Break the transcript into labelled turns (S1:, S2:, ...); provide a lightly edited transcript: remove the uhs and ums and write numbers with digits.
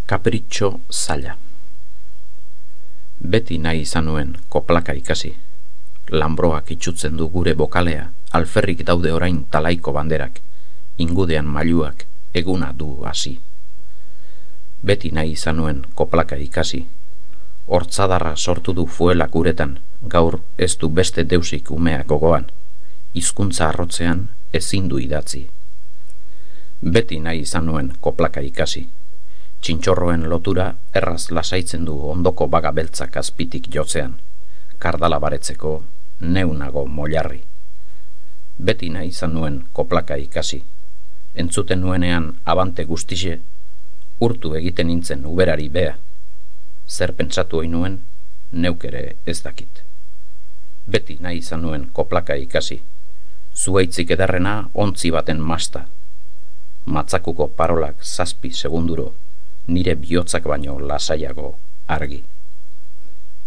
S1: Kapritxo zaila. Beti nahi izan nuen koplaka ikasi. Lanbroak itxutzen du gure bokalea, alferrik daude orain talaiko banderak, ingudean mailuak, eguna du hasi. Beti nahi izan nuen koplaka ikasi. Hortzadarra sortu du fuelak uretan, gaur ez du beste deusik umeak gogoan, hizkuntza arrotzean ezin du idatzi. Beti nahi izan nuen koplaka ikasi. Txintxorroen lotura erraz lasaitzen du ondoko baga beltzak azpitik jotzean, kardala baretzeko neunago molarri. Beti nahi izan nuen koplaka ikasi. Entzuten nuenean abante guztixe, urtu egiten nintzen uberari bea. Zer pentsatu ohi nuen, neuk ere ez dakit. Beti nahi izan nuen koplaka ikasi. Zuhaitzik ederrena ontzi baten masta. Matzakuko parolak 7 segunduro, nire bihotzak baino lasaiago argi.